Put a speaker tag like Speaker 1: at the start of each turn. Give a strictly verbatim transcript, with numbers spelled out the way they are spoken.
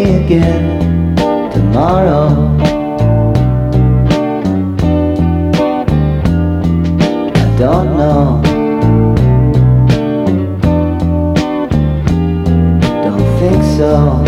Speaker 1: me again tomorrow. I don't know, don't think so.